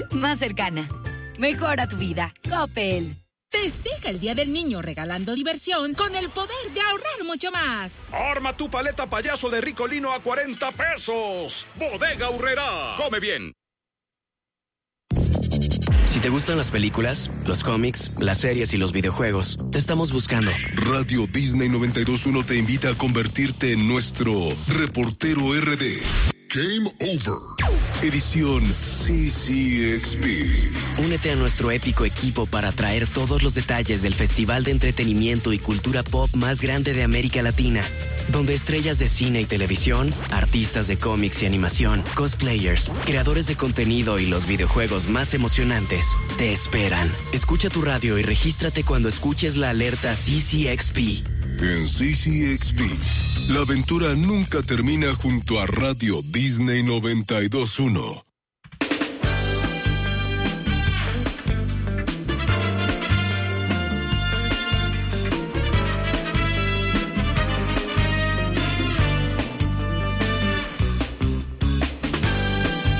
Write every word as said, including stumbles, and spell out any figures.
más cercana. Mejora tu vida. Coppel. Festeja el Día del Niño regalando diversión con el poder de ahorrar mucho más. Arma tu paleta payaso de Ricolino a cuarenta pesos. Bodega Aurrerá. Come bien. Si te gustan las películas, los cómics, las series y los videojuegos, te estamos buscando. Radio Disney noventa y dos punto uno te invita a convertirte en nuestro reportero R D. Game Over. Edición C C X P. Únete a nuestro épico equipo para traer todos los detalles del festival de entretenimiento y cultura pop más grande de América Latina, donde estrellas de cine y televisión, artistas de cómics y animación, cosplayers, creadores de contenido y los videojuegos más emocionantes te esperan. Escucha tu radio y regístrate cuando escuches la alerta C C X P. En C C X P, la aventura nunca termina junto a Radio Disney noventa y dos punto uno.